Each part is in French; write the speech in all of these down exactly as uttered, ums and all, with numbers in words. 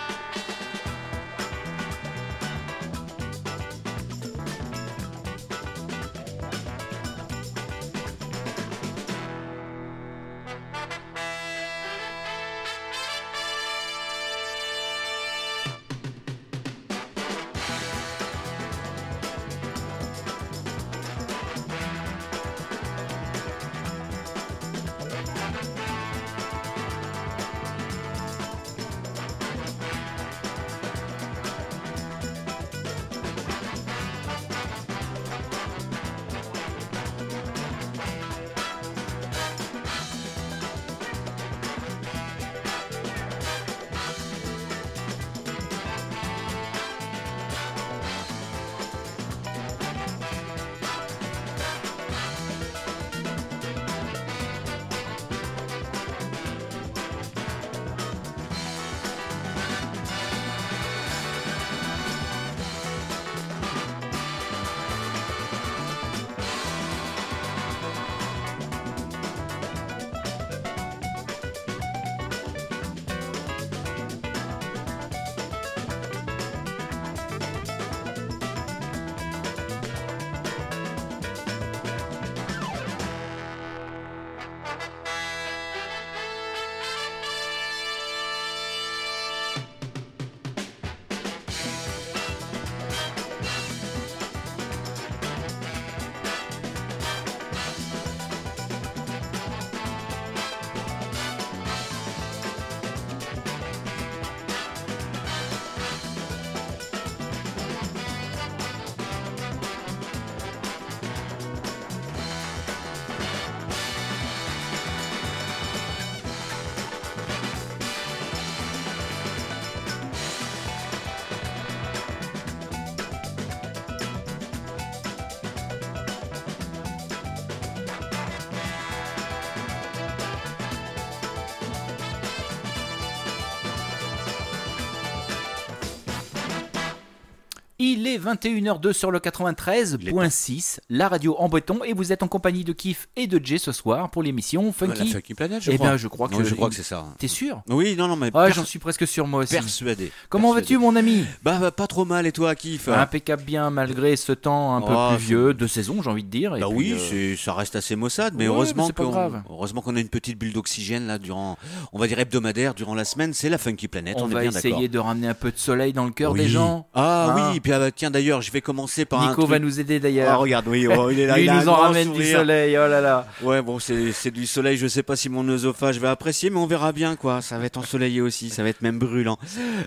Il est vingt et une heures deux sur le quatre-vingt-treize virgule six, la radio en breton, et vous êtes en compagnie de Kif et de Jay ce soir pour l'émission Funky. La Funky Planet, je eh crois. Ben, je crois que, non, je crois que c'est ça. T'es sûr? Oui, non, non, mais. Ouais, per... j'en suis presque sûr moi aussi. Persuadé. Comment persuadé. vas-tu, mon ami? Bah, bah, pas trop mal, et toi, Kif? Impeccable bien, malgré ce temps un peu oh, pluvieux de saison, j'ai envie de dire. Et bah puis, oui, euh... c'est, ça reste assez maussade, mais ouais, heureusement, mais c'est pas qu'on, grave. heureusement qu'on a une petite bulle d'oxygène là durant, on va dire hebdomadaire, durant la semaine. C'est la Funky Planet. On, on va est bien essayer d'accord. de ramener un peu de soleil dans le cœur oui. des gens. Ah hein. oui, et puis ah, bah, tiens d'ailleurs, je vais commencer par Nico un truc. va nous aider d'ailleurs. Ah, regarde, oui, oh, il est là. Lui, il il a nous un en grand ramène sourire. du soleil, oh là là. Ouais, bon, c'est, c'est du soleil. Je sais pas si mon œsophage va apprécier, mais on verra bien quoi. Ça va être ensoleillé aussi, ça va être même brûlant.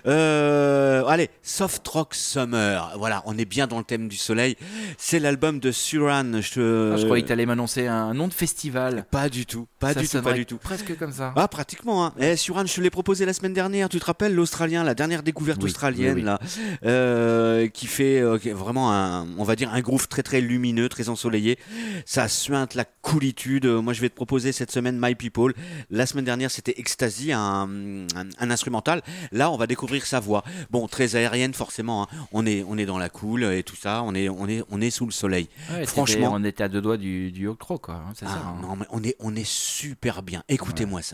Euh, allez, Soft Rock Summer. Voilà, on est bien dans le thème du soleil. C'est l'album de Suran. Je, Ah, je croyais que t'allais m'annoncer un nom de festival. Pas du tout, pas Ça du tout, pas sonnerait du tout. Presque comme ça. Ah, pratiquement. Hein. Eh, Suran, je te l'ai proposé la semaine dernière. Tu te rappelles l'Australien, la dernière découverte Oui, australienne oui, oui. là, euh, qui fait euh, qui est vraiment un, on va dire un groove très très lumineux, très ensoleillé. Ça suinte la coolitude. Moi, je vais te proposer cette semaine My People. La semaine dernière, c'était Ecstasy, un, un, un instrumental. Là, on va découvrir sa voix. Bon, très aérienne forcément. Hein. On est on est dans la cool et tout ça. On est on est on est sous le soleil. Ouais, Franchement, on était à deux doigts du du octro quoi. Hein, c'est ah, ça. Hein. non, mais on est on est super bien. Écoutez-moi Ouais. ça.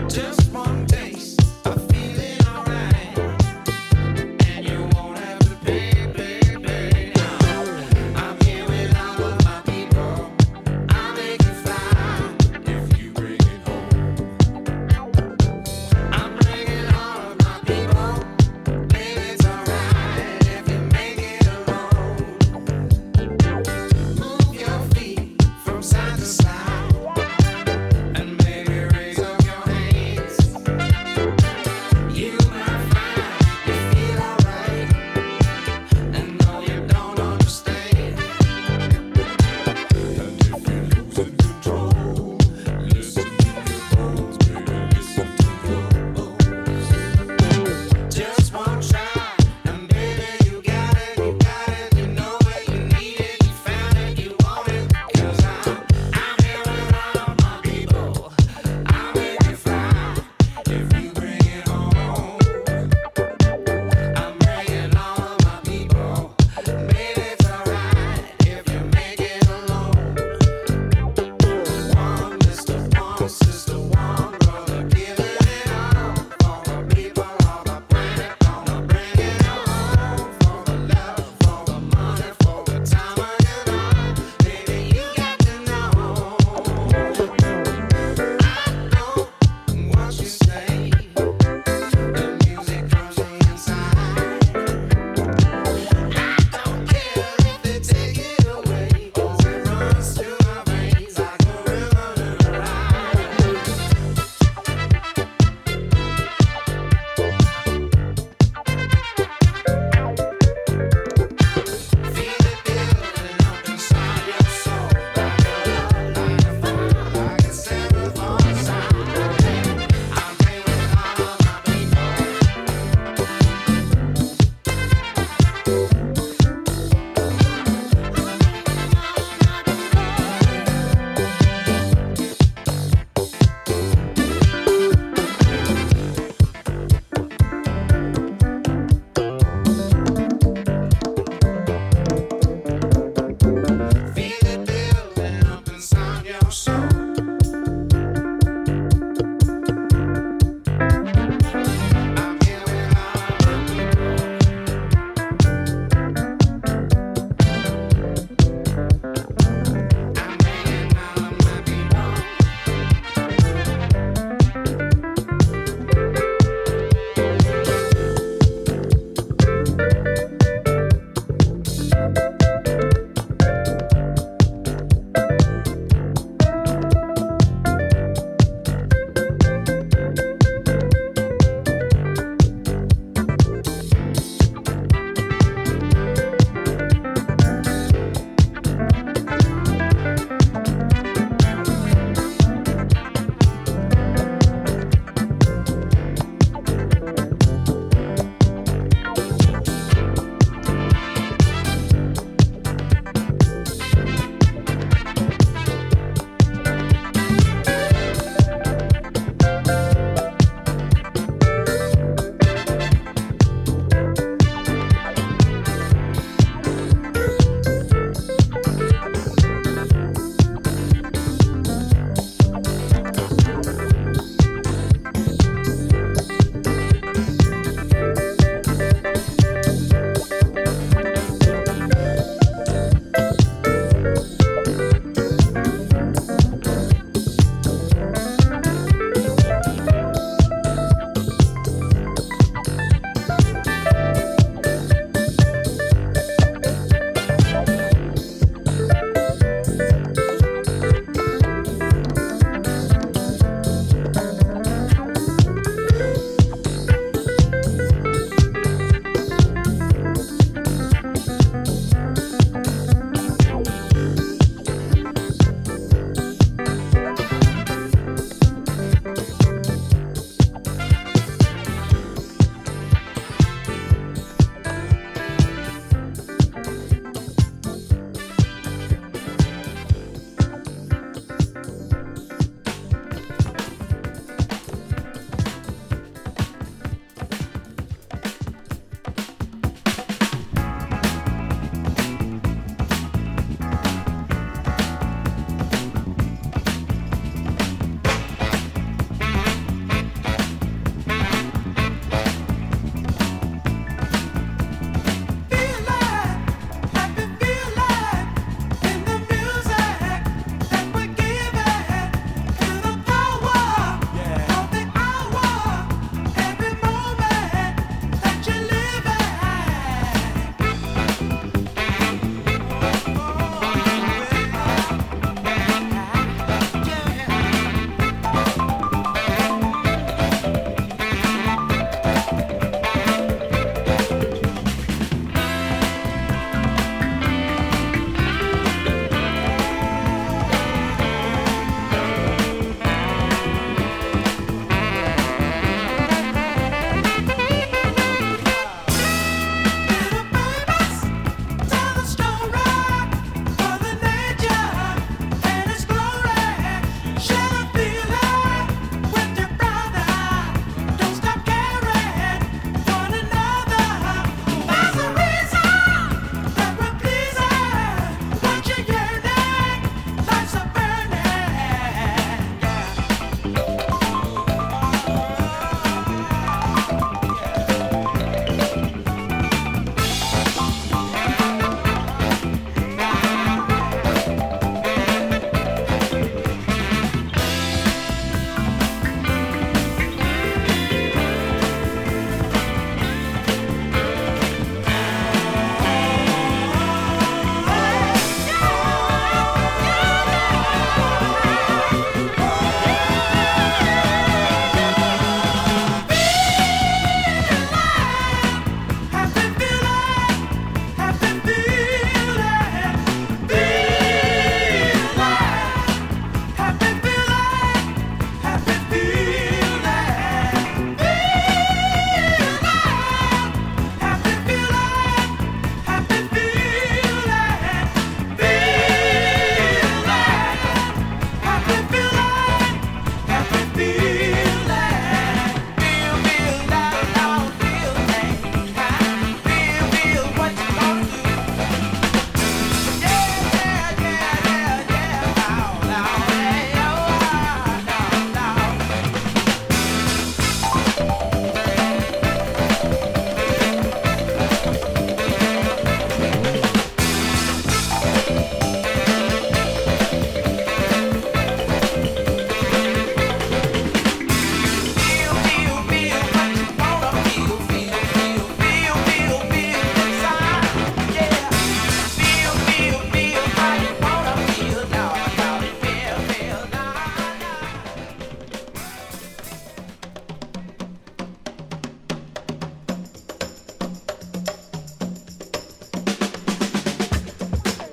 From side to side, and maybe raise up your hands.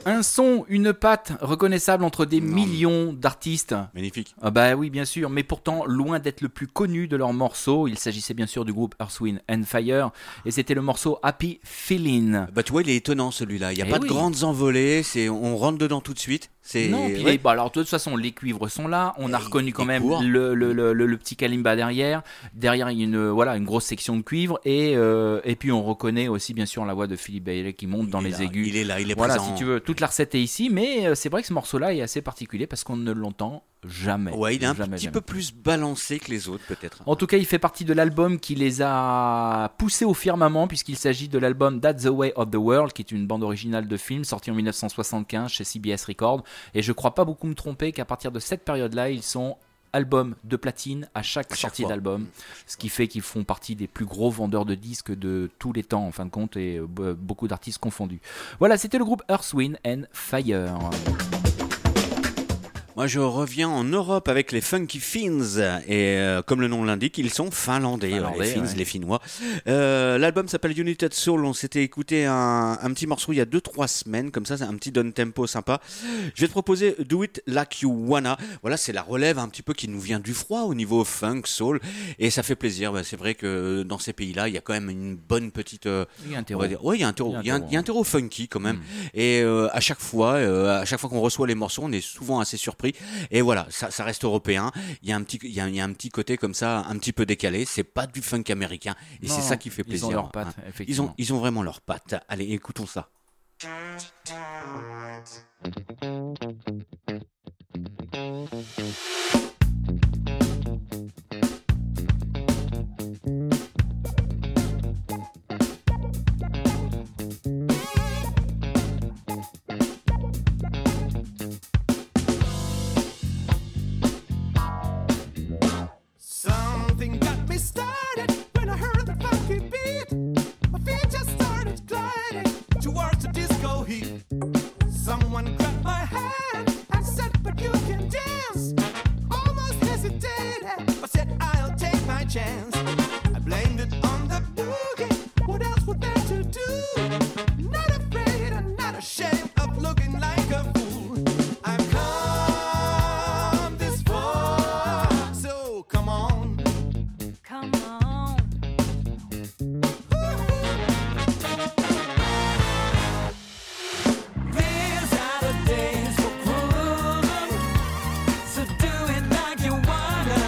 Un son, une patte reconnaissable entre des Non. millions d'artistes. Magnifique. Ah bah oui, bien sûr, mais pourtant loin d'être le plus connu de leurs morceaux. Il s'agissait bien sûr du groupe Earth, Wind and Fire, et c'était le morceau Happy Feeling. Bah tu vois, il est étonnant celui-là. Il n'y a Eh pas oui. de grandes envolées. C'est, on rentre dedans tout de suite. C'est, Non, puis ouais. les- bah alors de toute façon les cuivres sont là, on a Et reconnu quand il même court. le, le, le, le, le petit kalimba derrière, derrière il y a une, voilà, une grosse section de cuivre et, euh, et puis on reconnaît aussi bien sûr la voix de Philippe Bailey qui monte dans Il est les là, aigus. Il est là, il est Voilà, présent. si tu veux, toute la recette est ici, mais euh, c'est vrai que ce morceau-là est assez particulier parce qu'on ne l'entend jamais. Ouais, il est un Jamais, petit jamais. peu plus balancé que les autres peut-être. En tout cas, il fait partie de l'album qui les a poussés au firmament, puisqu'il s'agit de l'album That's the Way of the World, qui est une bande originale de film sortie en dix-neuf cent soixante-quinze chez C B S Records. Et je crois pas beaucoup me tromper qu'à partir de cette période-là, ils sont album de platine à chaque, À chaque sortie fois. d'album, ce qui fait qu'ils font partie des plus gros vendeurs de disques de tous les temps en fin de compte, et euh, beaucoup d'artistes confondus. Voilà, c'était le groupe Earth, Wind and Fire. Moi, je reviens en Europe avec les Funky Finns. Et euh, comme le nom l'indique, ils sont finlandais, Finlandais, les Finns, ouais. les Finnois. Euh, l'album s'appelle United Soul. On s'était écouté un, un petit morceau il y a deux trois semaines. Comme ça, c'est un petit down tempo sympa. Je vais te proposer Do It Like You Wanna. Voilà, c'est la relève un petit peu qui nous vient du froid au niveau funk, soul. Et ça fait plaisir. Bah, c'est vrai que dans ces pays-là, il y a quand même une bonne petite... euh, Il y a un on terreau. va dire, ouais, il y a un terreau, Il il y y a a un un, il y a un terreau. terreau funky quand même. Mm. Et euh, à chaque fois, euh, à chaque fois qu'on reçoit les morceaux, on est souvent assez surpris. Et voilà, ça, ça reste européen. Il y a un petit, il y a, il y a un petit côté comme ça, un petit peu décalé. C'est pas du funk américain. Et Non, c'est ça qui fait ils plaisir. ont leurs pattes, hein. Ils effectivement. ont, ils ont vraiment leurs pattes. Allez, écoutons ça. Something got me started when I heard the funky beat. My feet just started gliding towards the disco heat. Someone grabbed my hand and said, "But you can dance." Almost hesitated, but said, "I'll take my chance." I blamed it on the boogie. What else would there to do? Not afraid and not ashamed of looking like a fool. I've come this far, so come on. Come on. These are the days for grooving, so do it like you wanna.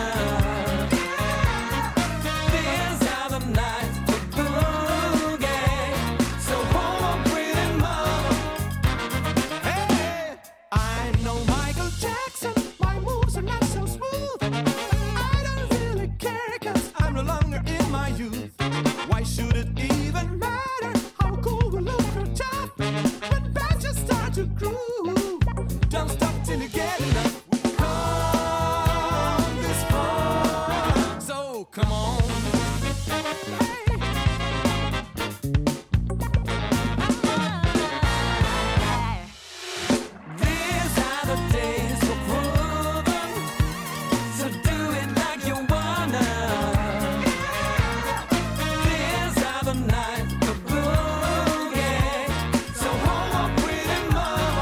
These are the nights for boogie, so hold on, pretty mama. Hey, I know Michael Jackson, my moves are not so smooth. I don't really care 'cause I'm no longer in my youth. Why should it even matter how cool we look or tough when bands just start to groove? Don't stop till you get enough. We've come this far, so come on. Hey. These are the days for grooving, so do it like you wanna. These are the nights for boogie, so hold on, pretty mama.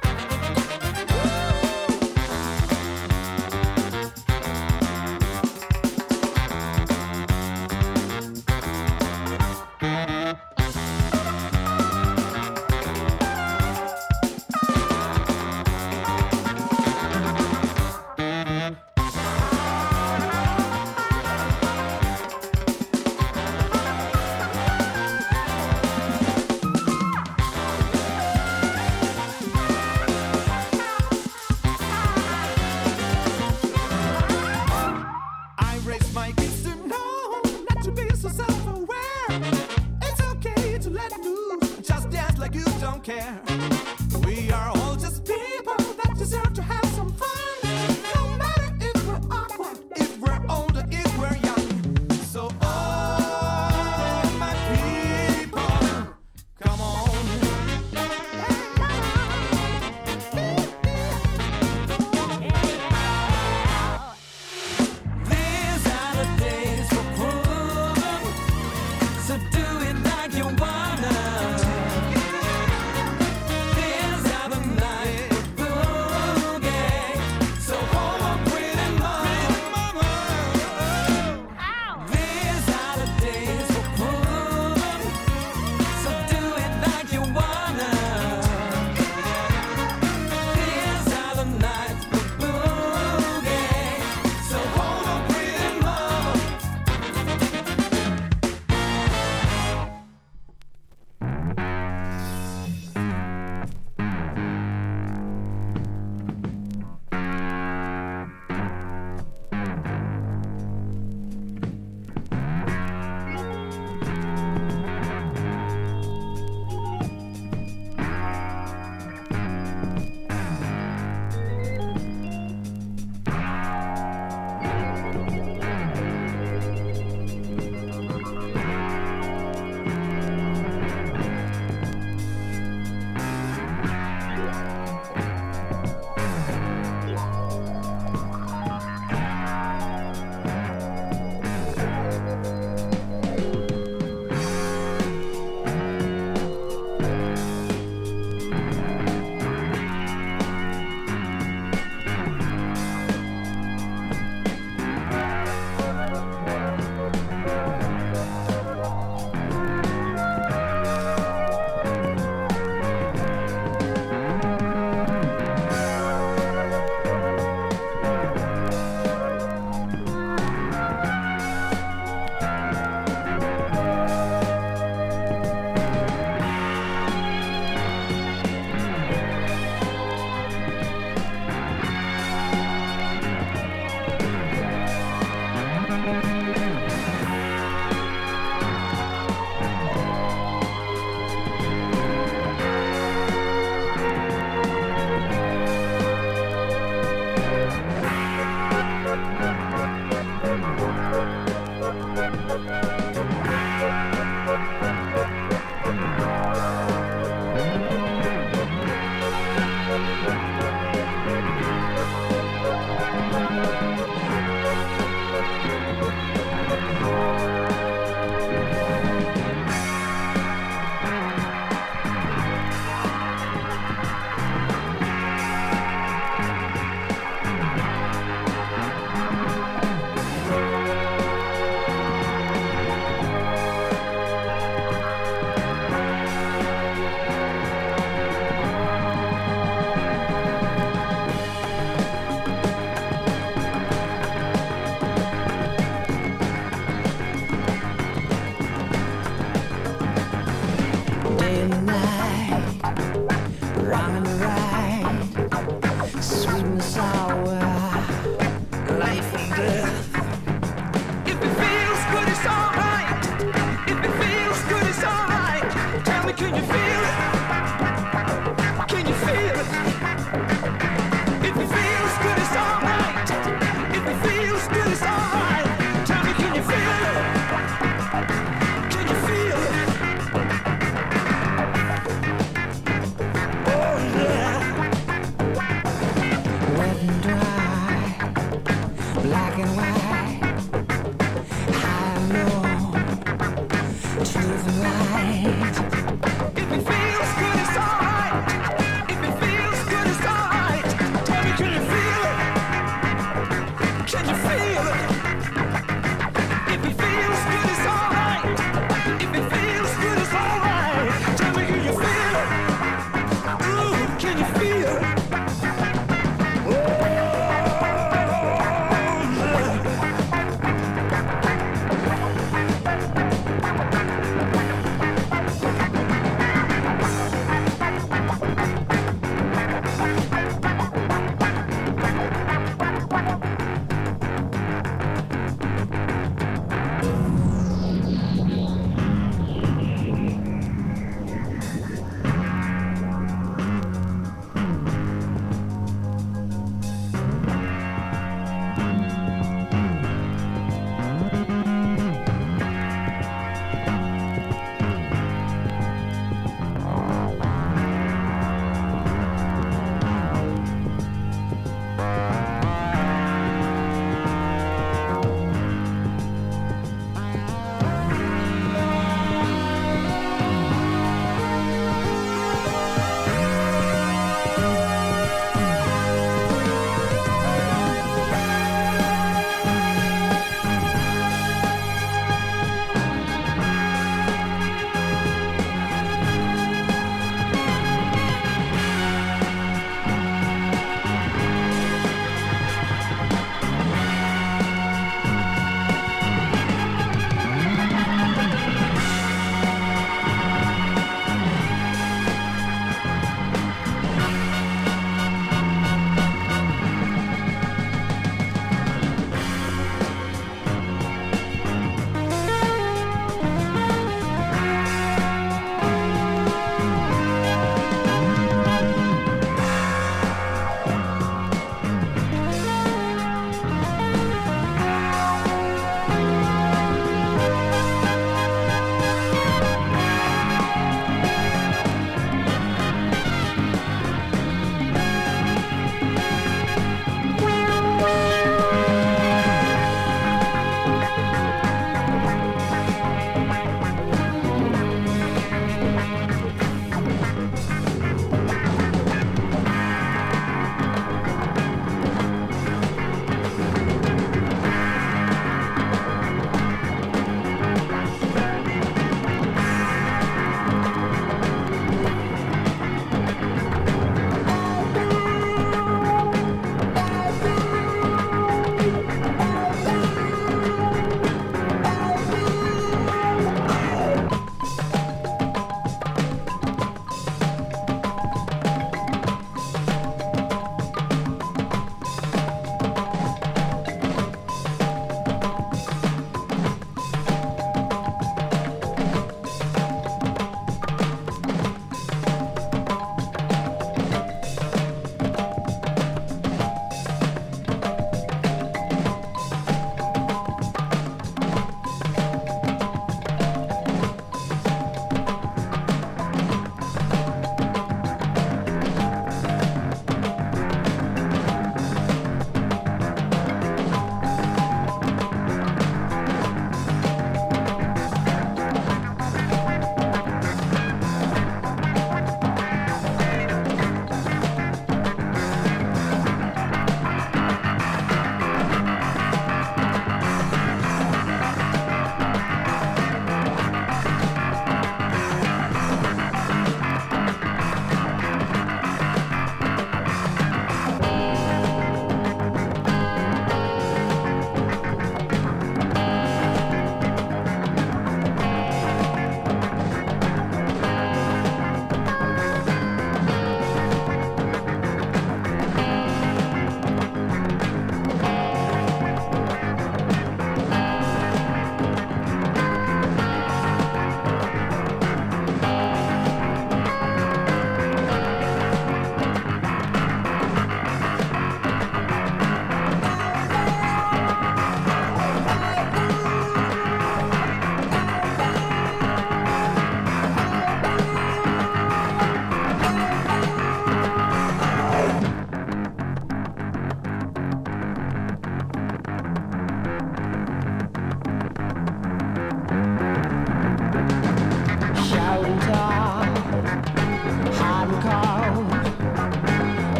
I raised my kids to know not to be so self-aware. It's okay to let loose, just dance like you don't care. We are all just people that deserve to have some fun. No matter if we're awkward, if we're old, or if we're young. So all my people, come on. These are the days for grooving, so do it like you wanna. These are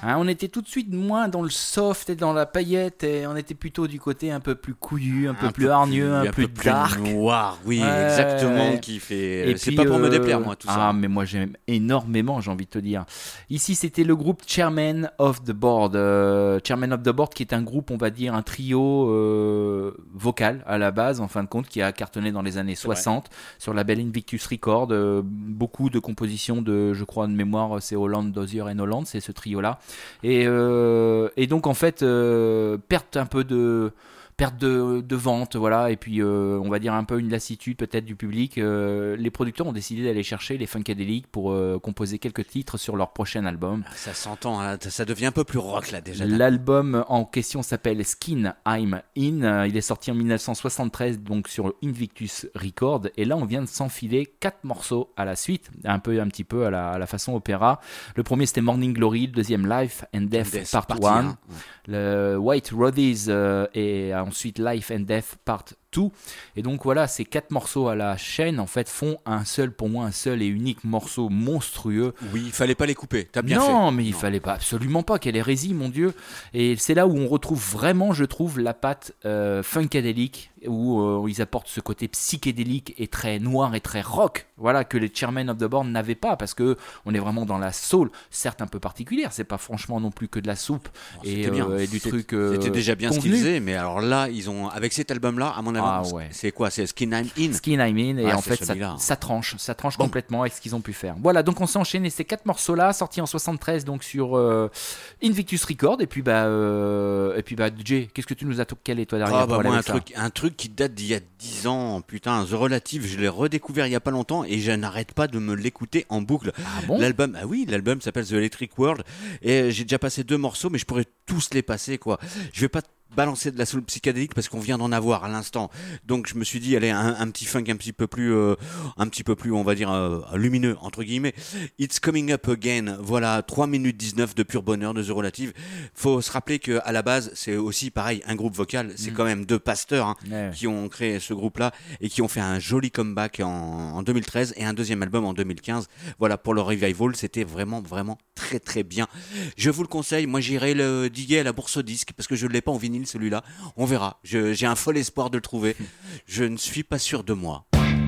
Hein, on était tout de suite moins dans le soft et dans la paillette, et on était plutôt du côté un peu plus couillu, un, un peu, peu plus hargneux, un, un peu plus dark. Noir, oui, ouais, exactement, qui fait. Et c'est puis, pas pour euh... me déplaire, moi, tout ah, ça. Ah, mais moi j'aime énormément, j'ai envie de te dire. Ici, c'était le groupe Chairman of the Board. Euh, Chairman of the Board, qui est un groupe, on va dire, un trio euh, vocal à la base, en fin de compte, qui a cartonné dans les années c'est soixante vrai. Sur la belle Invictus Record. Euh, beaucoup de compositions de, je crois, de mémoire, c'est Holland, Dozier et Holland, c'est ce trio-là. Et, euh, et donc, en fait, euh, perte un peu de. perte de, de vente, voilà, et puis euh, on va dire un peu une lassitude peut-être du public. Euh, les producteurs ont décidé d'aller chercher les Funkadelic pour euh, composer quelques titres sur leur prochain album. Ça s'entend, hein, ça devient un peu plus rock là déjà. L'album en question s'appelle Skin I'm In. Il est sorti en dix-neuf cent soixante-treize, donc sur Invictus Record, et là on vient de s'enfiler quatre morceaux à la suite, un peu, un petit peu à la, à la façon opéra. Le premier c'était Morning Glory, le deuxième Life and Death, Death Part un, ouais. Le White Roses euh, et ensuite Life and Death Part deux. Et donc voilà, ces quatre morceaux à la chaîne en fait font un seul, pour moi, un seul et unique morceau monstrueux. Oui, il fallait pas les couper, t'as bien non, fait. Non, mais il non. fallait pas, absolument pas, quelle hérésie, mon Dieu. Et c'est là où on retrouve vraiment, je trouve, la patte euh, funkadélique, où euh, ils apportent ce côté psychédélique et très noir et très rock, voilà, que les Chairman of the Board n'avaient pas, parce que on est vraiment dans la soul, certes un peu particulière, c'est pas franchement non plus que de la soupe bon, et, euh, bien. et du c'était, truc euh, c'était déjà bien convenu. Ce qu'ils faisaient, mais alors là, ils ont, avec cet album-là, à mon avis, ah, ouais. c'est quoi, c'est Skin I'm In. Skin I'm In, et ah, en fait, ça, ça tranche, ça tranche bon. complètement avec ce qu'ils ont pu faire. Voilà, donc on s'est enchaîné ces quatre morceaux-là, sortis en soixante-treize, donc sur euh, Invictus Record, et puis bah, euh, et puis bah, Jay, qu'est-ce que tu nous as calé toi derrière? Ah bah moi, un truc, un truc qui date d'il y a dix ans, putain, The Relative, je l'ai redécouvert il y a pas longtemps et je n'arrête pas de me l'écouter en boucle. Ah bon? L'album, ah oui, l'album s'appelle The Electric World et j'ai déjà passé deux morceaux, mais je pourrais tous les passer, quoi. Je vais pas balancer de la soul psychédélique parce qu'on vient d'en avoir à l'instant, donc je me suis dit allez, un, un petit funk un petit peu plus euh, un petit peu plus on va dire euh, lumineux entre guillemets. It's Coming Up Again, voilà, trois minutes dix-neuf de pur bonheur de The Relative. Faut se rappeler que à la base c'est aussi pareil un groupe vocal, c'est mmh. quand même deux pasteurs hein, ouais. qui ont créé ce groupe là et qui ont fait un joli comeback en, en deux mille treize et un deuxième album en deux mille quinze. Voilà, pour le revival, c'était vraiment vraiment très très bien. Je vous le conseille, moi j'irai le diguer à la bourse aux disques parce que je ne l'ai pas en vinyle celui-là, on verra. Je, j'ai un fol espoir de le trouver. Je ne suis pas sûr de moi.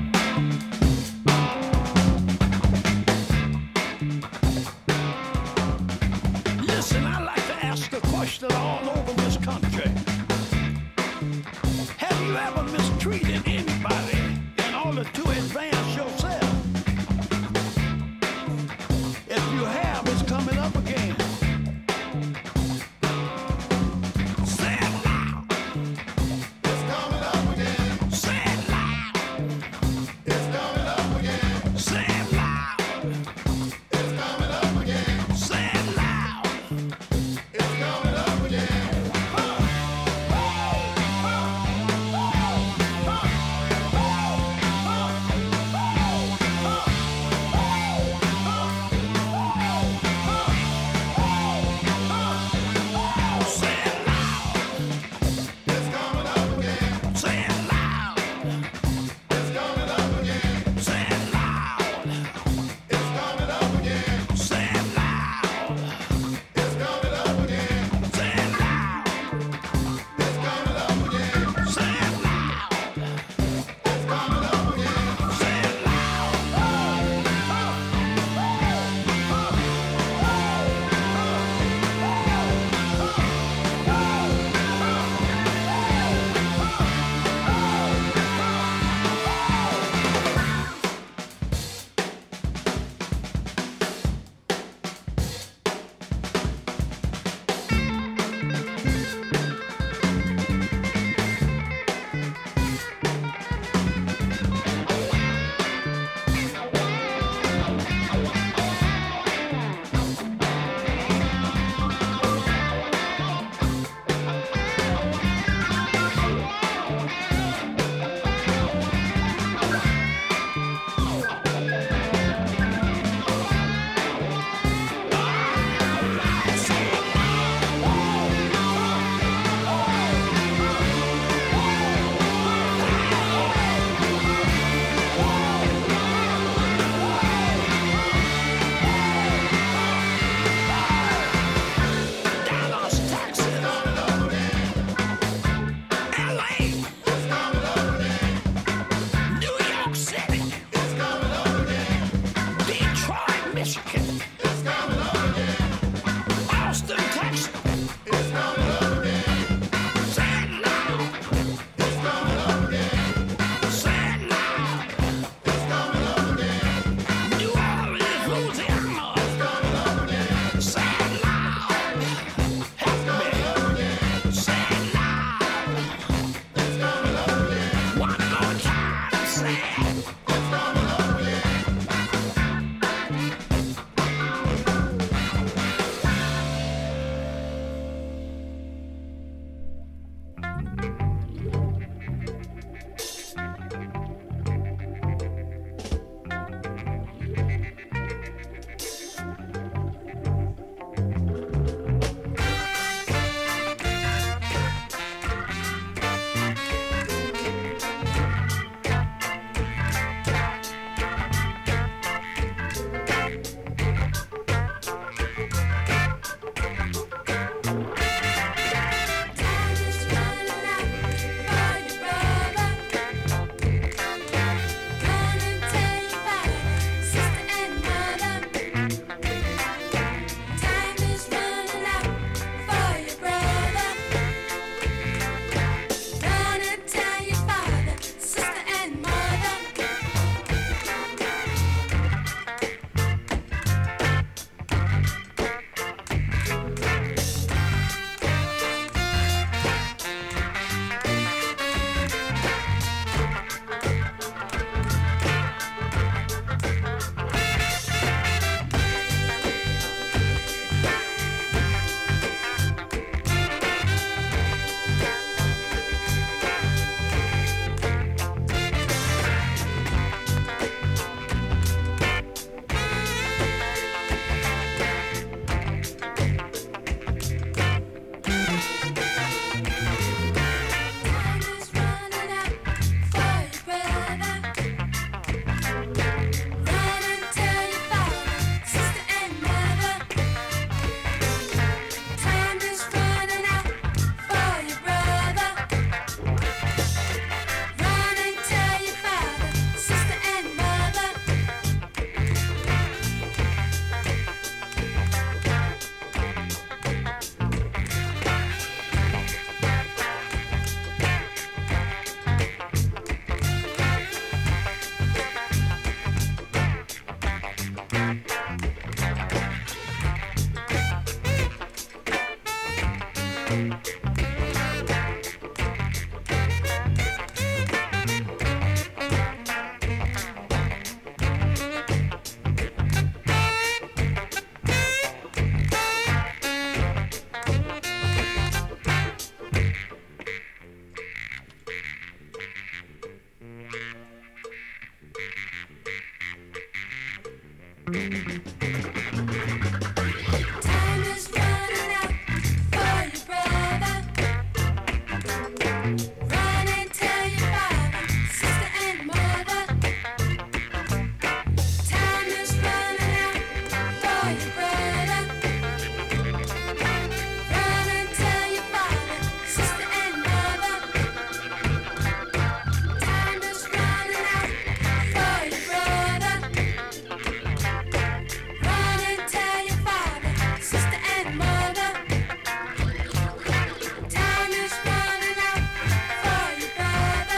Listen, I like to ask a question all over this country. Have you ever mistreated anybody in order to advance yourself? If you have, it's coming up again. Say it loud. It's coming up again. Say it loud. Time is running out for you, brother. Run and tell your father, sister and mother. Time is running out for you, brother. Run and tell your father, sister and mother. Time is running out for you, brother. Run and tell your father, sister and mother. Time is running out for you, brother.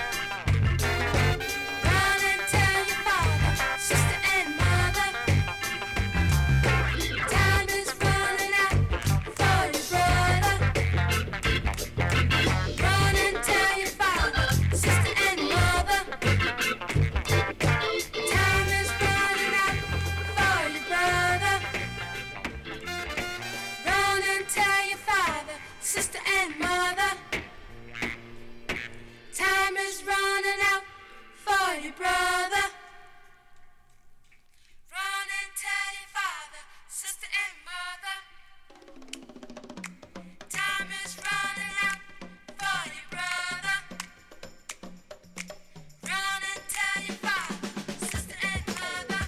Run and tell your father, sister and mother. Time is running out for you, brother. Run and tell your father, sister and mother. Time is running out for you, brother. Run and tell your father, sister and mother. Time is running out for you, brother. Run and tell your father, sister and mother. Time is running out for you, brother. Run and tell your father, sister and mother.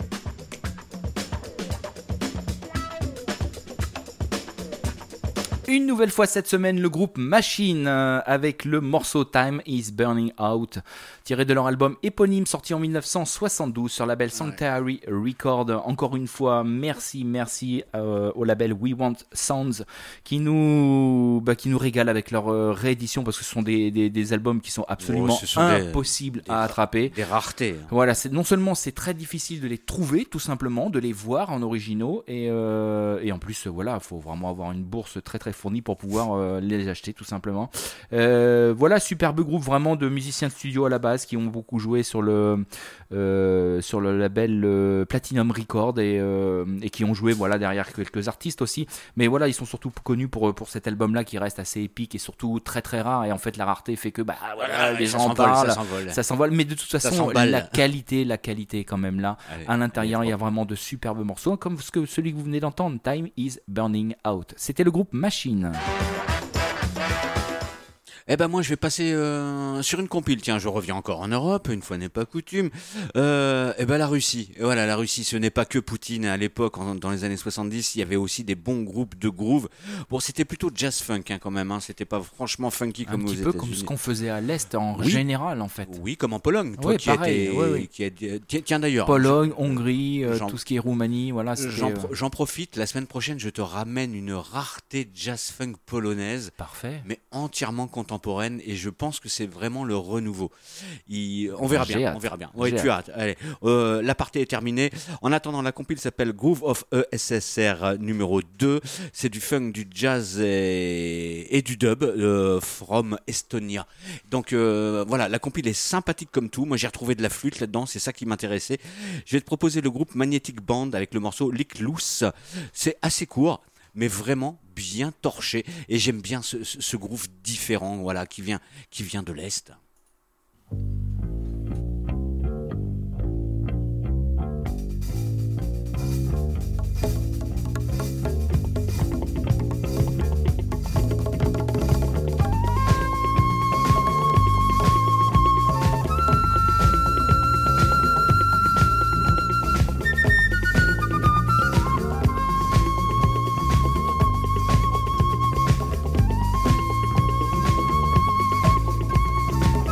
Une nouvelle fois cette semaine, le groupe Machine euh, avec le morceau Time is Burning Out, tiré de leur album éponyme sorti en dix-neuf cent soixante-douze sur le label Sanctuary Record. Encore une fois, merci, merci euh, au label We Want Sounds qui nous, bah, qui nous régale avec leur euh, réédition parce que ce sont des, des, des albums qui sont absolument Oh, ce sont des- impossibles des à ra- attraper. Des raretés. hein. Voilà, c'est, non seulement c'est très difficile de les trouver, tout simplement, de les voir en originaux, et, euh, et en plus, euh, voilà, il faut vraiment avoir une bourse très très fournie pour pouvoir euh, les acheter, tout simplement. Euh, voilà, superbe groupe vraiment de musiciens de studio à la base qui ont beaucoup joué sur le, euh, sur le label euh, Platinum Record et, euh, et qui ont joué voilà, derrière quelques artistes aussi. Mais voilà, ils sont surtout connus pour, pour cet album-là qui reste assez épique et surtout très très rare. Et en fait, la rareté fait que bah, voilà, les ça gens en s'envole, parlent. ça s'envole. Ça s'envole, mais de toute façon, s'emballe. la qualité, la qualité est quand même là. Allez, À l'intérieur, allez, il y a vraiment de superbes morceaux, comme ce que, celui que vous venez d'entendre, Time is Burning Out. C'était le groupe Machine. Eh ben moi je vais passer euh, sur une compile. Tiens, je reviens encore en Europe, une fois n'est pas coutume. Euh, eh ben la Russie. Et voilà, la Russie, ce n'est pas que Poutine. À l'époque, en- dans les années soixante-dix, il y avait aussi des bons groupes de groove. Bon, c'était plutôt jazz funk hein, quand même. Hein. C'était pas franchement funky Un comme aux petit peu États-Unis. comme ce qu'on faisait à l'Est en Oui. général, en fait. Oui, comme en Pologne. Toi Oui, qui pareil, étais, oui, oui. qui a- tiens, tiens, d'ailleurs. Pologne, Hongrie, euh, J'en- tout ce qui est Roumanie, voilà. je- c'était, J'en, euh, pro- j'en profite. La semaine prochaine, je te ramène une rareté jazz funk polonaise. Parfait. Mais entièrement contemporaine et je pense que c'est vraiment le renouveau. Il- on verra J'ai bien, hâte. on verra bien. Ouais, J'ai tu as hâte. Allez, euh, la partie est terminée. En attendant, la compile s'appelle Groove of E S S R numéro deux. C'est du funk, du jazz et, et du dub euh, from Estonia. Donc euh, voilà, la compile est sympathique comme tout. Moi, j'ai retrouvé de la flûte là-dedans, c'est ça qui m'intéressait. Je vais te proposer le groupe Magnetic Band avec le morceau Lick Loose. C'est assez court, mais vraiment bien torché. Et j'aime bien ce, ce, ce groove différent, voilà, qui vient, qui vient de l'Est. Time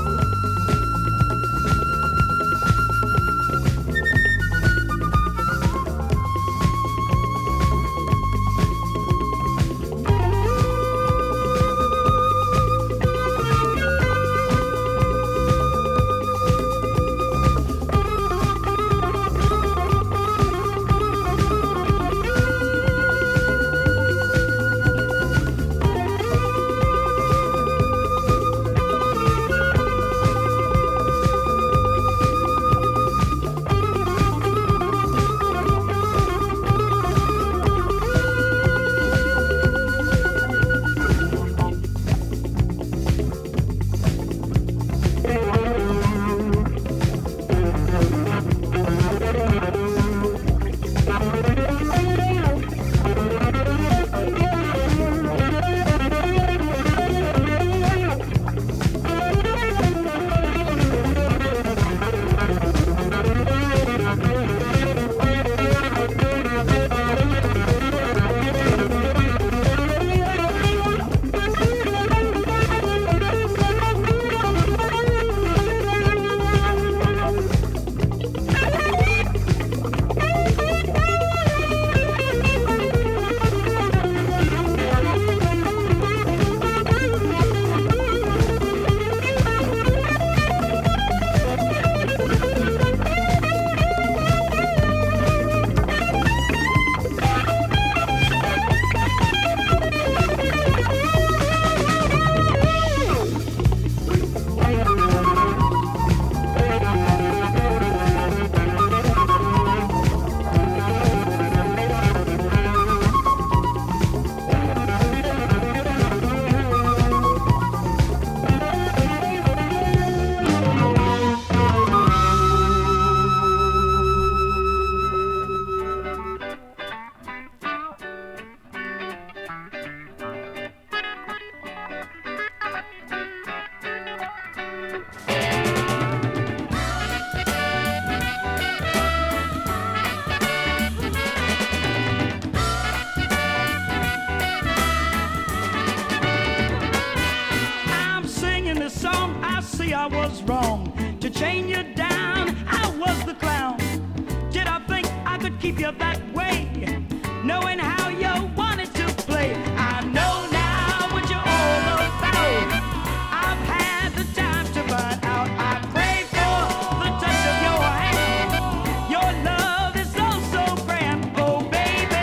wrong to chain you down. I was the clown. Did I think I could keep you that way, knowing how you wanted to play? I know now what you're all about. I've had the time to find out. I crave for the touch of your hand. Your love is so, so grand. Oh, baby.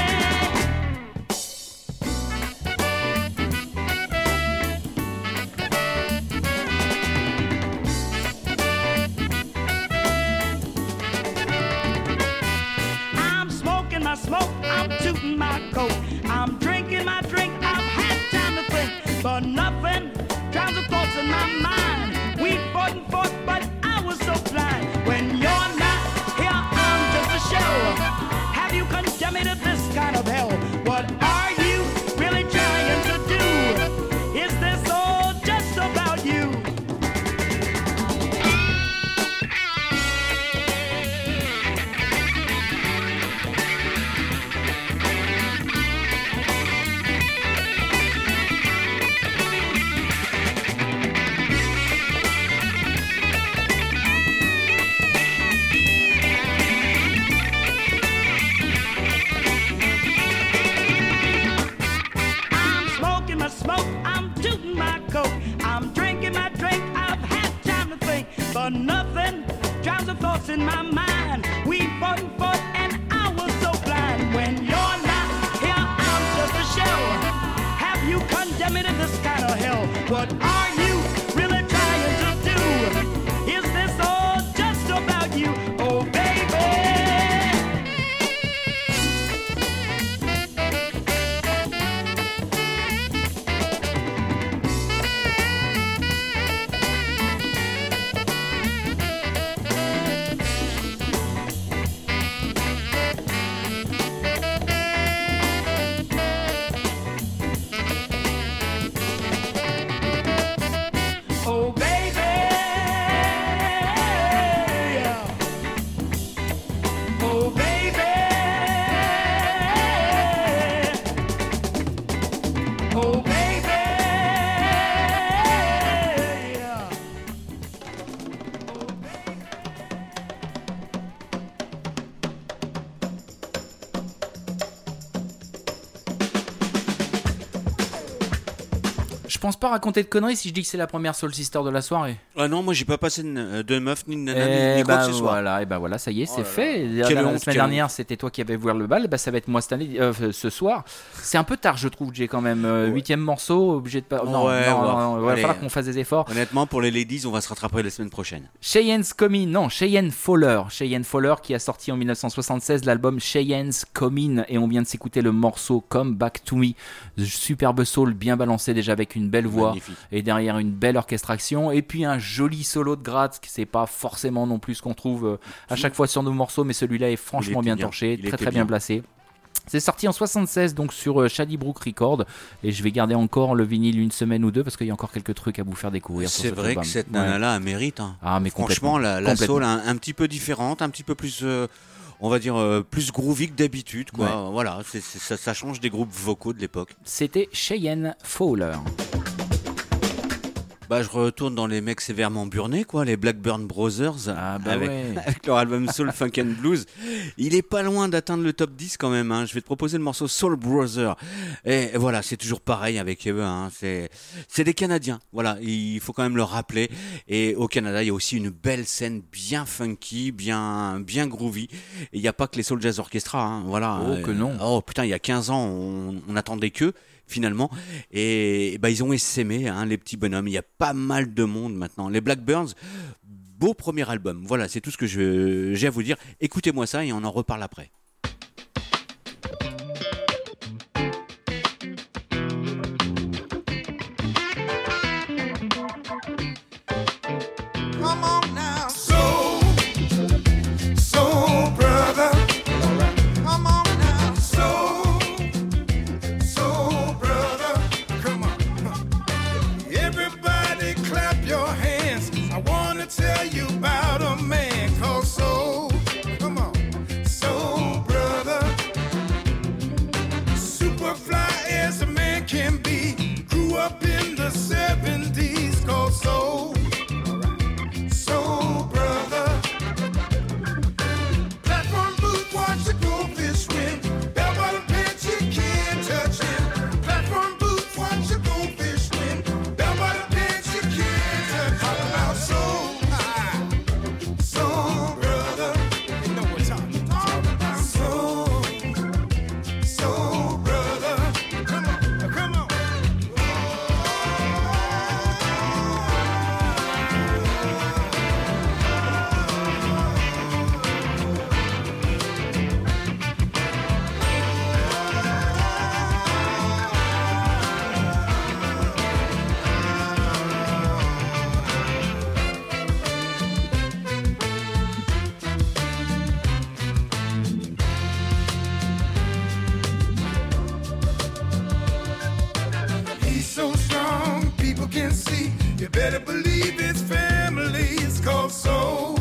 I'm smoking my smoke, I'm tooting my coat, I'm drinking my drink, I've had time to think, but nothing drives the thoughts in my mind. We fought and fought, but I was so blind. When you're not here, I'm just a shell. Have you condemned me to this kind of hell? What are you really trying to do? Is this all just about you? I'm smoking my smoke, I'm tooting my coat, I'm drinking my drink, I've had time to think, but nothing drives the thoughts in my mind. We fought and fought and I was so blind. When you're not here, I'm just a shell. Have you condemned me to this kind of hell? What are you really trying to do? Is this all just about you? Oh, baby. Oh, baby. Oh, baby. Oh, baby. Je pense pas raconter de conneries si je dis que c'est la première Soul Sister de la soirée. Ah non, moi j'ai pas passé de, de meuf ni de nana ni, Et ni quoi bah que ce soit. voilà, et bah voilà, ça y est, c'est Oh là fait. là. La, Quelle la honte, semaine quelle dernière, c'était toi qui avais ouvert le bal, bah ça va être moi cette année, euh, ce soir. C'est un peu tard, je trouve, j'ai quand même euh, Ouais. huitième morceau, obligé de pas. Non, Ouais, non, ouais. non, non, il va Allez. falloir qu'on fasse des efforts. Honnêtement, pour les ladies, on va se rattraper la semaine prochaine. Cheyenne's Coming, non, Cheyenne Fowler. Cheyenne Fowler qui a sorti en dix-neuf cent soixante-seize l'album Cheyenne's Coming et on vient de s'écouter le morceau Come Back to Me. Superbe soul bien balancé déjà avec une belle voix Magnifique. et derrière une belle orchestration et puis un joli solo de gratte, c'est pas forcément non plus ce qu'on trouve euh, à chaque fois sur nos morceaux, mais celui-là est franchement était bien bien. torché, Il très était très bien bien. placé. C'est sorti en soixante-seize donc sur euh, Shady Brook Records et je vais garder encore le vinyle une semaine ou deux parce qu'il y a encore quelques trucs à vous faire découvrir. sur C'est cet vrai album. que cette Ouais. nana-là, elle mérite. Hein. Ah mais Franchement, complètement. la, la Complètement. soul un, un petit peu différente, un petit peu plus, euh, on va dire, euh, plus groovy que d'habitude. Quoi. Ouais. Voilà, c'est- c'est- ça, ça change des groupes vocaux de l'époque. C'était Cheyenne Fowler. Bah, je retourne dans les mecs sévèrement burnés, quoi, les Blackburn Brothers, Ah bah avec, ouais. avec leur album Soul Funk and Blues. Il est pas loin d'atteindre le top dix quand même. Hein. Je vais te proposer le morceau Soul Brother. Et voilà, c'est toujours pareil avec eux. Hein. C'est, c'est des Canadiens. Voilà, il faut quand même le rappeler. Et au Canada, il y a aussi une belle scène bien funky, bien, bien groovy. Et il n'y a pas que les Soul Jazz Orchestra. Hein. Voilà. Oh, que non. Oh putain, il y a quinze ans, on, on attendait qu'eux. Finalement, et bah, ils ont essaimé, hein, les petits bonhommes. Il y a pas mal de monde maintenant. Les Blackburns, beau premier album. Voilà, c'est tout ce que je- j'ai à vous dire. Écoutez-moi ça et on en reparle après. Come on now, soul, soul brother. Come on now, soul, soul brother. Come on, everybody, clap your hands. I wanna tell you about a man called soul. Come on, soul can see. You better believe it's family. It's called soul.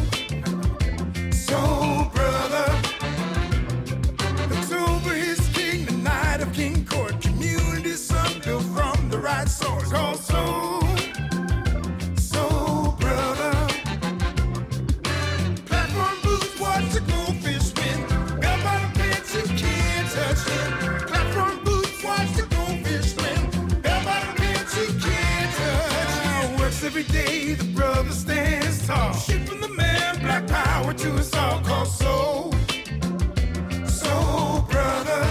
Soul brother. October is king, the night of King Court. Community sun built from the right source. Called soul. Soul brother. Platform boots, watch the goldfish swim. Bell bottom pants, you can't touch them. Platform boots, watch the goldfish swim. Bell bottom pants, you can't touch. Works every day, the brother stands tall. Shit from the man, black power to us all. Called soul. Soul brother.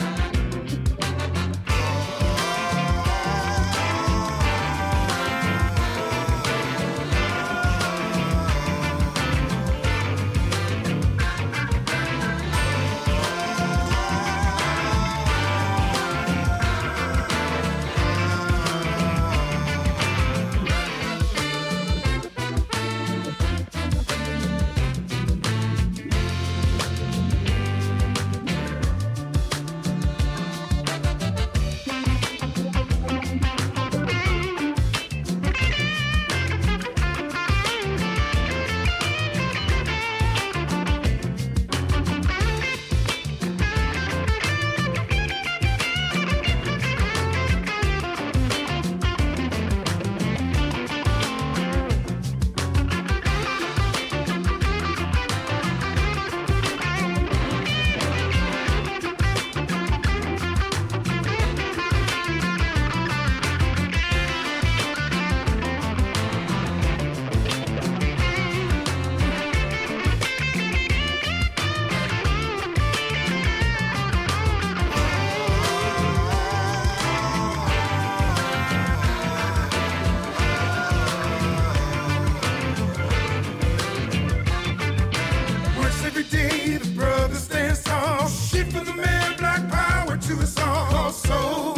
Works every day, the brother stands tall. Shit from the man, black power to us all. Called soul.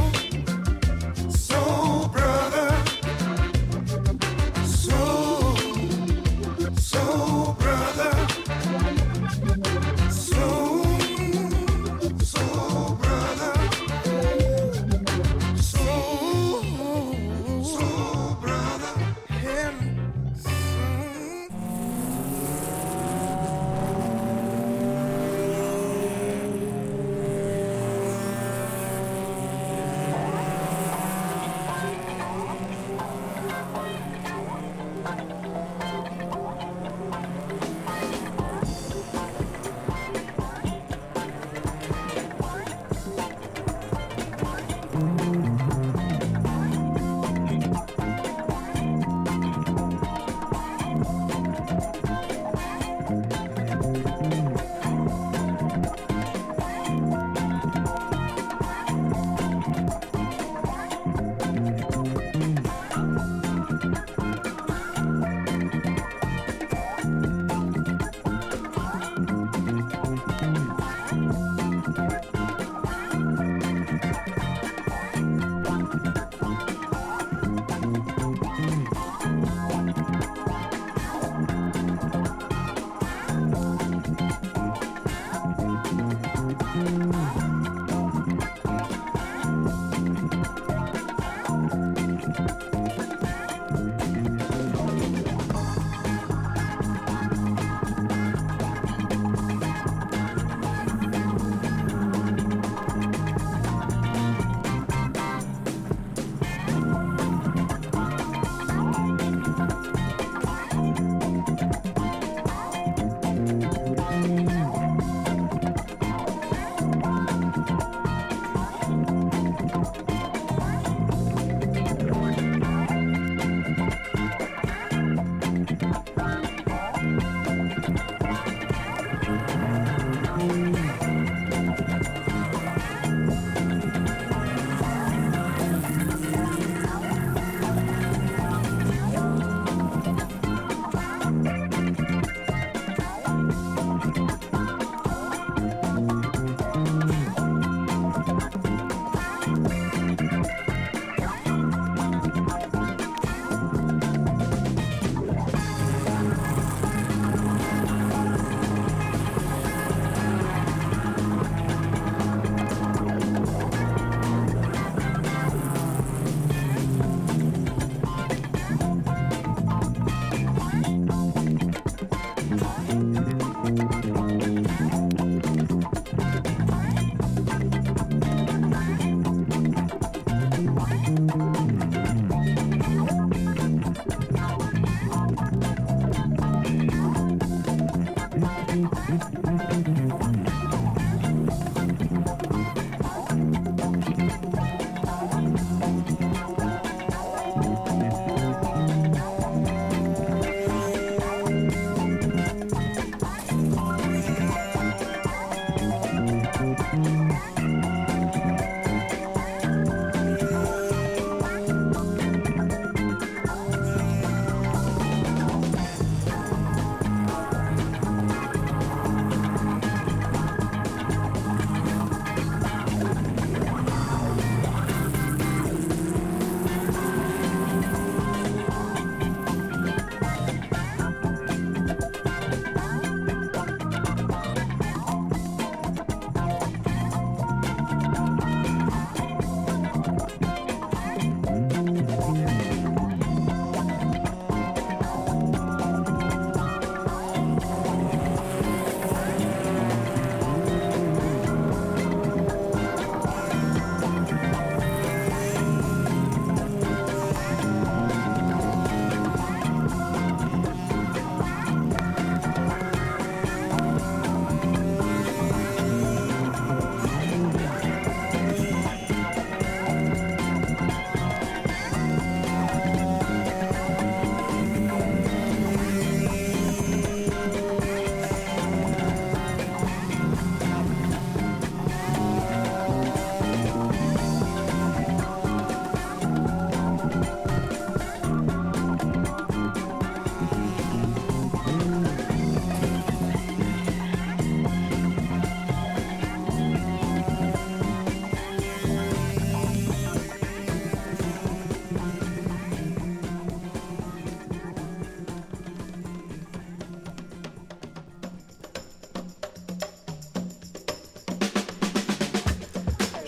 Soul brother. Soul. Soul brother. Soul. Soul brother. Soul. Soul brother. And soul.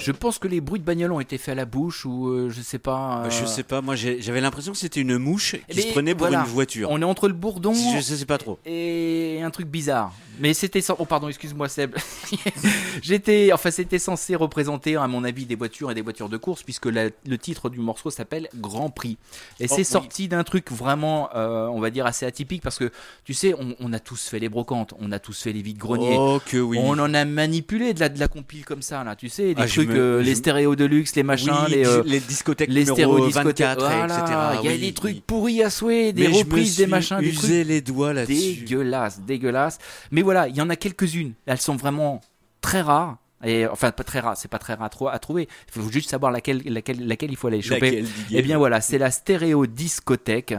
Je pense que les bruits de bagnole ont été faits à la bouche ou euh, je sais pas. Bah, je euh, sais pas, moi j'ai- j'avais l'impression que c'était une mouche qui mais se prenait pour voilà, une voiture. On est entre le bourdon Je sais pas trop. et un truc bizarre. Mais c'était sans... Oh pardon, excuse-moi Seb. J'étais enfin c'était censé représenter à mon avis des voitures et des voitures de course puisque la- le titre du morceau s'appelle Grand Prix. Et Oh, c'est oui. sorti d'un truc vraiment euh, on va dire assez atypique parce que tu sais on, on a tous fait les brocantes, on a tous fait les vides-greniers. Oh que oui. On en a manipulé de la, de la compile comme ça là, tu sais, des Ah, je trucs, me- euh, je les me- stéréos de luxe, les machins, Oui, les, euh, les discothèques les numéro stéréodiscothèques, vingt-quatre, voilà, et cetera. il y a Oui, des trucs oui. pourris à souhait, des Mais je me reprises, des suis machins, des trucs usé les doigts là-dessus. dégueulasses, dégueulasses. Mais voilà, il y en a quelques-unes. Elles sont vraiment très rares. Et enfin, pas très rares, c'est pas très rare à, trou- à trouver. Il faut juste savoir laquelle, laquelle, laquelle il faut aller choper. Laquelle, Didier Eh bien voilà, c'est la stéréo discothèque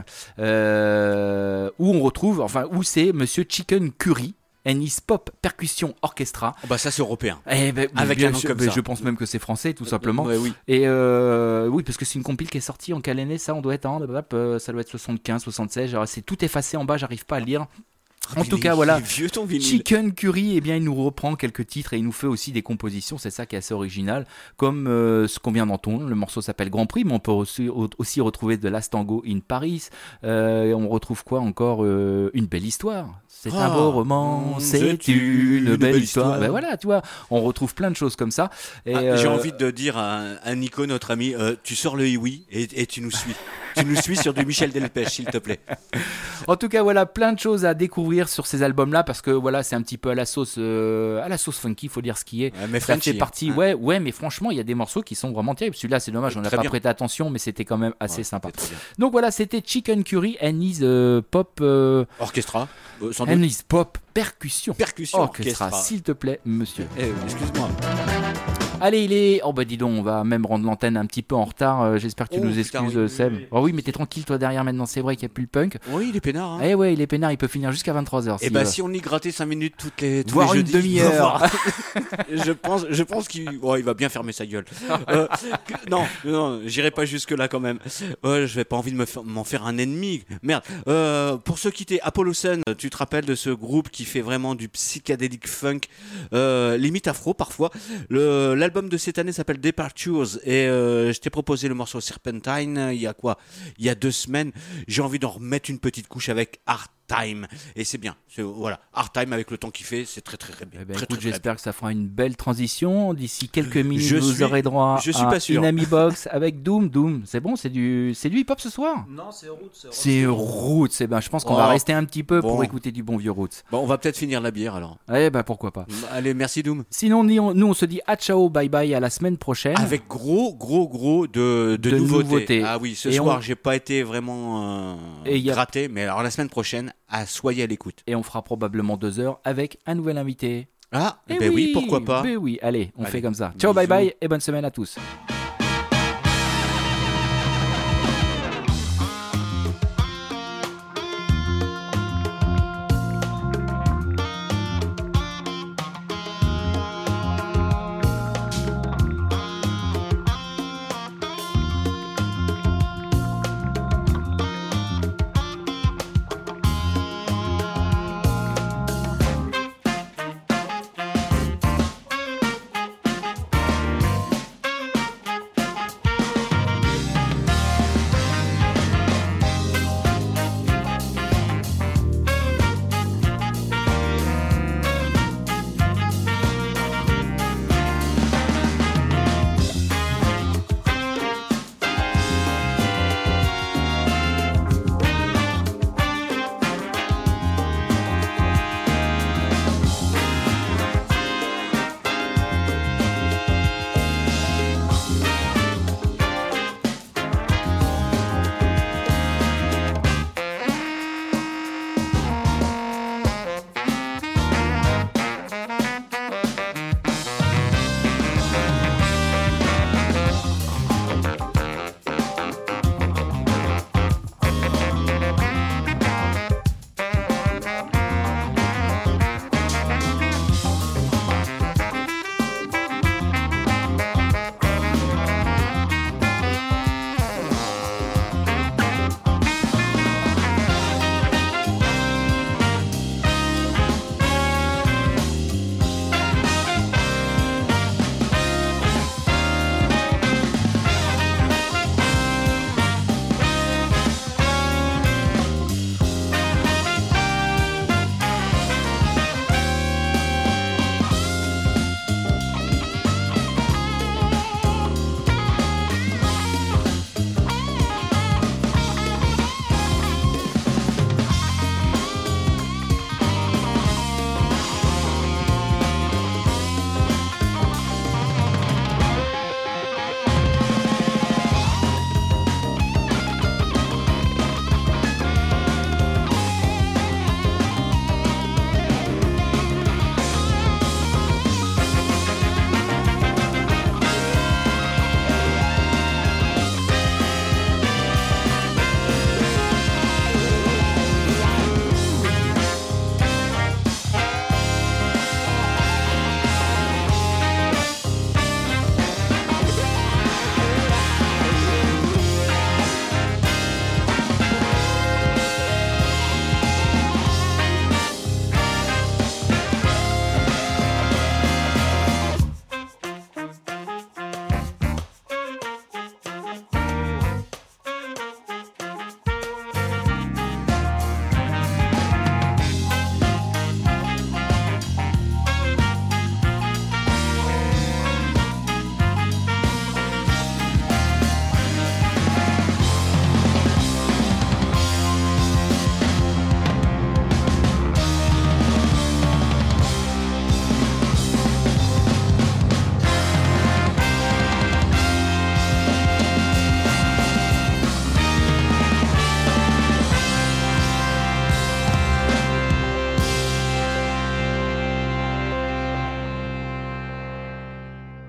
euh, où on retrouve, enfin où c'est Monsieur Chicken Curry and his Pop Percussion Orchestra. Ah bah ça c'est européen. Eh ben, Avec bien un nom sûr, comme ben, ça. je pense même que c'est français tout simplement. Ouais, oui. Et euh, oui, parce que c'est une compile qui est sortie en quelle année ça? On doit être en, hop, euh, ça doit être soixante-quinze, soixante-seize. Alors, c'est tout effacé en bas, j'arrive pas à le lire. En Mais tout il cas, est- voilà. il est vieux ton vinyle. Chicken Curry, eh bien, il nous reprend quelques titres et il nous fait aussi des compositions. C'est ça qui est assez original, comme euh, ce qu'on vient d'entendre. Le morceau s'appelle Grand Prix, mais on peut aussi, aussi retrouver de Last Tango in Paris. Euh, on retrouve quoi encore? Euh, Une belle histoire. C'est un Ah, beau roman, c'est une belle histoire. Ben voilà, tu vois, on retrouve plein de choses comme ça. Et, Ah, J'ai euh, envie de dire à, à Nico, notre ami, euh, tu sors le iwi et, et tu nous suis. Tu nous suis sur du Michel Delpech, s'il te plaît. En tout cas, voilà, plein de choses à découvrir sur ces albums-là parce que voilà, c'est un petit peu à la sauce, euh, à la sauce funky, faut dire ce qui est. Ouais, mais Ça Frenchy, fait partie, hein. ouais, ouais, mais franchement, il y a des morceaux qui sont vraiment terribles. Celui-là, c'est dommage, on n'a Très pas bien. prêté attention, mais c'était quand même assez Ouais, sympa. c'était très bien. Donc voilà, c'était Chicken Curry and his euh, pop, euh, Orchestra, euh, sans and doute. his pop percussion. Percussion Orchestra, orchestra. s'il te plaît, monsieur. Eh, excuse-moi. Allez, il est. Oh bah dis donc, on va même rendre l'antenne un petit peu en retard. euh, J'espère que tu Oh, nous putain, excuses, oui, euh, oui, Seb. oui. Oh oui, mais t'es tranquille, toi derrière maintenant. C'est vrai qu'il n'y a plus le punk. Oui, il est peinard. Hein. Eh ouais, il est peinard, il peut finir jusqu'à vingt-trois heures. Et bah si on y grattait cinq minutes toutes les tous Voire les une jeudis, demi-heure. voir. je pense je pense qu'il oh, il va bien fermer sa gueule. Euh, que- non, non, j'irai pas jusque là quand même. Ouais, je vais pas envie de me faire- m'en faire un ennemi. Merde. Euh, pour se quitter, Apollo Sun, tu te rappelles de ce groupe qui fait vraiment du psychédélique funk euh, limite afro parfois. Le l'album de cette année s'appelle Departures et euh, je t'ai proposé le morceau Serpentine euh, il y a quoi? Il y a deux semaines. J'ai envie d'en remettre une petite couche avec Art Time et c'est bien. C'est- Voilà, Art Time avec le temps qu'il fait, c'est très très très bien. Eh ben, Très, écoute, très, très j'espère que ça fera une belle transition. D'ici quelques minutes, Je vous suis- aurez droit je suis à pas sûr. Inami Box avec Doom. Doom, c'est bon, c'est du, c'est du hip-hop ce soir. Non, c'est Roots. C'est Roots. Eh ben, je pense qu'on Oh. va rester un petit peu pour Bon. écouter du bon vieux Roots. Bon, on va peut-être finir la bière alors. Eh ben, pourquoi pas. Allez, merci Doom. Sinon, nous, on- nous, on se dit à ciao, bye bye, à la semaine prochaine. Avec gros, gros, gros de, de, De nouveautés. nouveautés. Ah oui, ce Et soir, on- j'ai pas été vraiment euh, Et y a- gratté, mais alors la semaine prochaine, ah, soyez à l'écoute. Et on fera probablement deux heures avec un nouvel invité. Ah, Eh ben oui, pourquoi pas. Ben oui, allez, on Allez, fait comme ça. Ciao, bye bisous. bye et bonne semaine à tous.